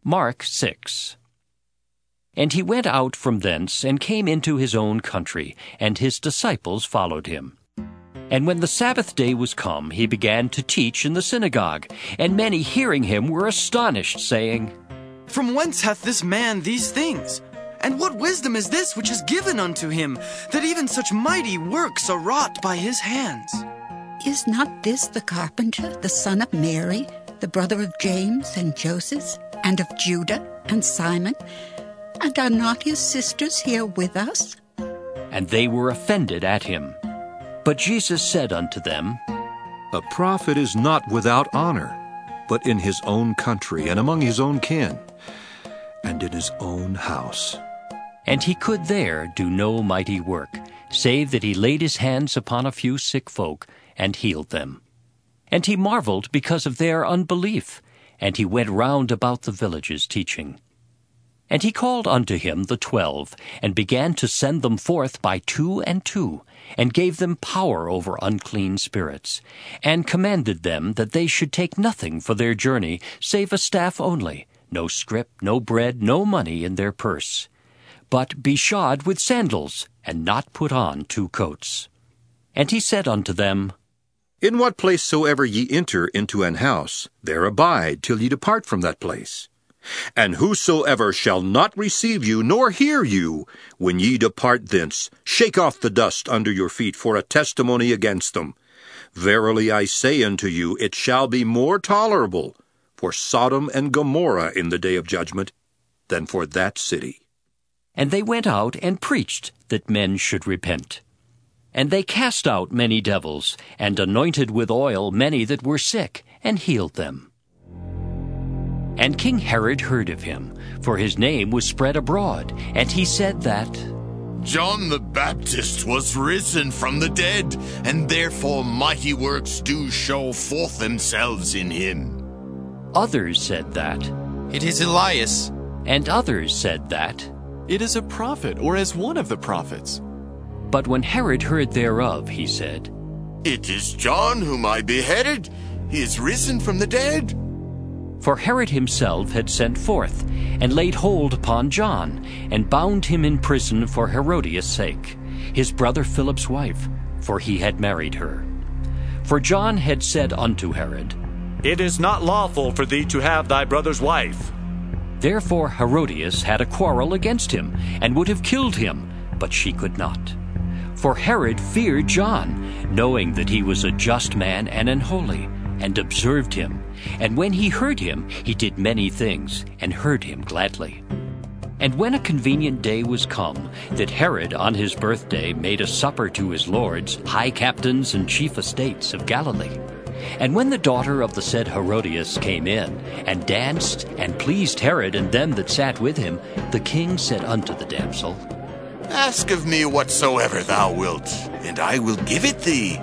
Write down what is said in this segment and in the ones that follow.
Mark 6. And he went out from thence, and came into his own country, and his disciples followed him. And when the Sabbath day was come, he began to teach in the synagogue, and many hearing him were astonished, saying, From whence hath this man these things? And what wisdom is this which is given unto him, that even such mighty works are wrought by his hands? Is not this the carpenter, the son of Mary, the brother of James and Joseph, and of Judah and Simon? And are not his sisters here with us? And they were offended at him. But Jesus said unto them, A prophet is not without honor, but in his own country, and among his own kin, and in his own house. And he could there do no mighty work, save that he laid his hands upon a few sick folk, and healed them. And he marveled because of their unbelief, and he went round about the villages teaching. And he called unto him the 12, and began to send them forth by 2 and 2, and gave them power over unclean spirits, and commanded them that they should take nothing for their journey, save a staff only, no scrip, no bread, no money in their purse, but be shod with sandals, and not put on 2 coats. And he said unto them, In what place soever ye enter into an house, there abide till ye depart from that place. And whosoever shall not receive you, nor hear you, when ye depart thence, shake off the dust under your feet for a testimony against them. Verily I say unto you, it shall be more tolerable for Sodom and Gomorrah in the day of judgment than for that city. And they went out and preached that men should repent. And they cast out many devils, and anointed with oil many that were sick, and healed them. And King Herod heard of him, for his name was spread abroad, and he said that John the Baptist was risen from the dead, and therefore mighty works do show forth themselves in him. Others said that, It is Elias. and others said that. It is a prophet, or as one of the prophets. But when Herod heard thereof, he said, It is John whom I beheaded. He is risen from the dead. For Herod himself had sent forth, and laid hold upon John, and bound him in prison for Herodias' sake, his brother Philip's wife, for he had married her. For John had said unto Herod, It is not lawful for thee to have thy brother's wife. Therefore Herodias had a quarrel against him, and would have killed him, but she could not. For Herod feared John, knowing that he was a just man and an holy, and observed him. And when he heard him, he did many things, and heard him gladly. And when a convenient day was come, that Herod on his birthday made a supper to his lords, high captains and chief estates of Galilee. And when the daughter of the said Herodias came in, and danced, and pleased Herod and them that sat with him, the king said unto the damsel, Ask of me whatsoever thou wilt, and I will give it thee.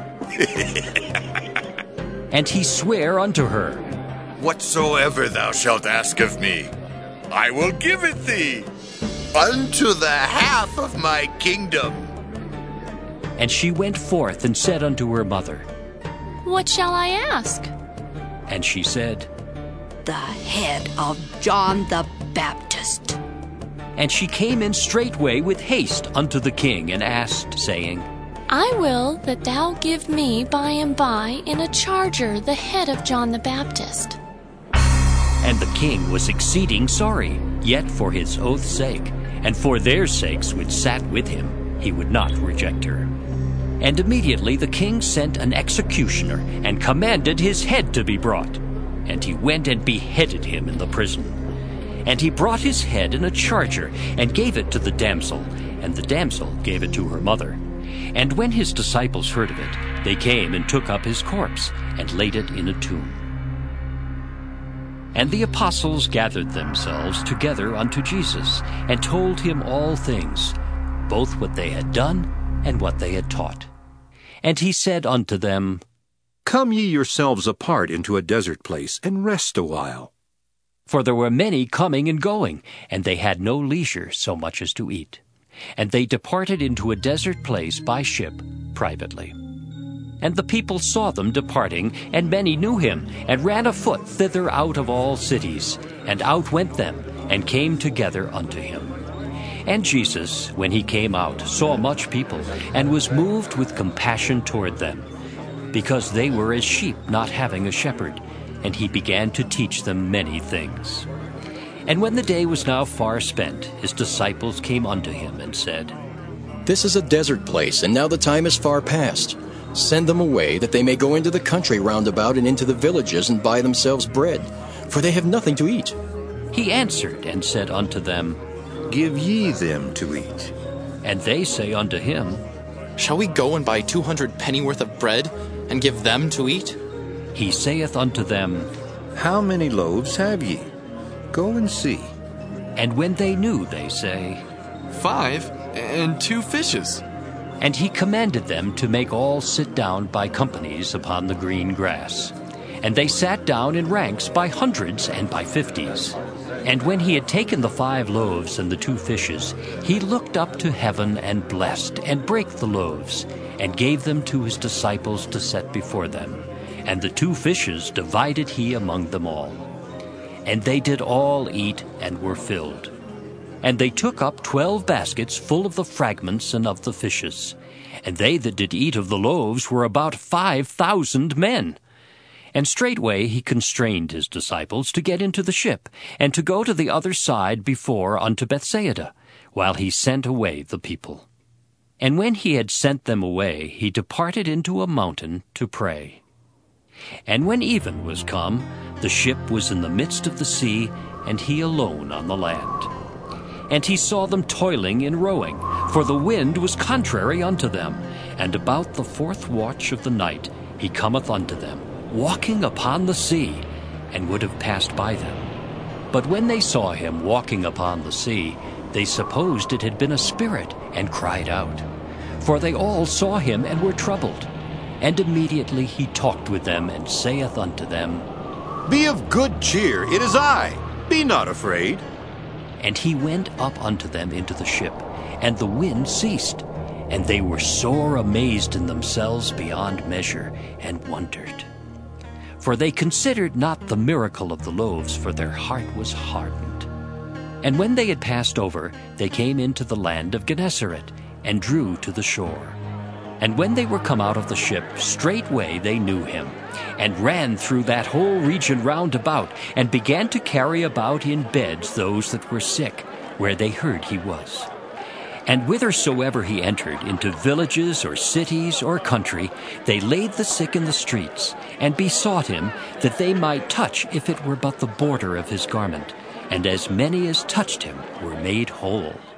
And he sware unto her, Whatsoever thou shalt ask of me, I will give it thee, unto the half of my kingdom. And she went forth and said unto her mother, What shall I ask? And she said, The head of John the Baptist. And she came in straightway with haste unto the king, and asked, saying, I will that thou give me by and by in a charger the head of John the Baptist. And the king was exceeding sorry, yet for his oath's sake, and for their sakes which sat with him, he would not reject her. And immediately the king sent an executioner, and commanded his head to be brought. And he went and beheaded him in the prison. And he brought his head in a charger, and gave it to the damsel, and the damsel gave it to her mother. And when his disciples heard of it, they came and took up his corpse, and laid it in a tomb. And the apostles gathered themselves together unto Jesus, and told him all things, both what they had done, and what they had taught. And he said unto them, Come ye yourselves apart into a desert place, and rest a while. For there were many coming and going, and they had no leisure so much as to eat. And they departed into a desert place by ship privately. And the people saw them departing, and many knew him, and ran afoot thither out of all cities. And out went them, and came together unto him. And Jesus, when he came out, saw much people, and was moved with compassion toward them, because they were as sheep not having a shepherd, and he began to teach them many things. And when the day was now far spent, his disciples came unto him, and said, This is a desert place, and now the time is far past. Send them away, that they may go into the country round about and into the villages, and buy themselves bread, for they have nothing to eat. He answered and said unto them, Give ye them to eat. And they say unto him, Shall we go and buy 200 pennyworth of bread, and give them to eat? He saith unto them, How many loaves have ye? Go and see. And when they knew, they say, 5 and 2 fishes. And he commanded them to make all sit down by companies upon the green grass. And they sat down in ranks by hundreds and by 50s. And when he had taken the 5 loaves and the 2 fishes, he looked up to heaven and blessed, and brake the loaves, and gave them to his disciples to set before them. And the 2 fishes divided he among them all. And they did all eat, and were filled. And they took up 12 baskets full of the fragments and of the fishes. And they that did eat of the loaves were about 5,000 men. And straightway he constrained his disciples to get into the ship, and to go to the other side before unto Bethsaida, while he sent away the people. And when he had sent them away, he departed into a mountain to pray. And when even was come, the ship was in the midst of the sea, and he alone on the land. And he saw them toiling in rowing, for the wind was contrary unto them. And about the 4th watch of the night he cometh unto them, walking upon the sea, and would have passed by them. But when they saw him walking upon the sea, they supposed it had been a spirit, and cried out. For they all saw him, and were troubled. And immediately he talked with them, and saith unto them, Be of good cheer, it is I. Be not afraid. And he went up unto them into the ship, and the wind ceased. And they were sore amazed in themselves beyond measure, and wondered. For they considered not the miracle of the loaves, for their heart was hardened. And when they had passed over, they came into the land of Gennesaret, and drew to the shore. And when they were come out of the ship, straightway they knew him, and ran through that whole region round about, and began to carry about in beds those that were sick, where they heard he was. And whithersoever he entered, into villages or cities or country, they laid the sick in the streets, and besought him that they might touch, if it were but the border of his garment. And as many as touched him were made whole.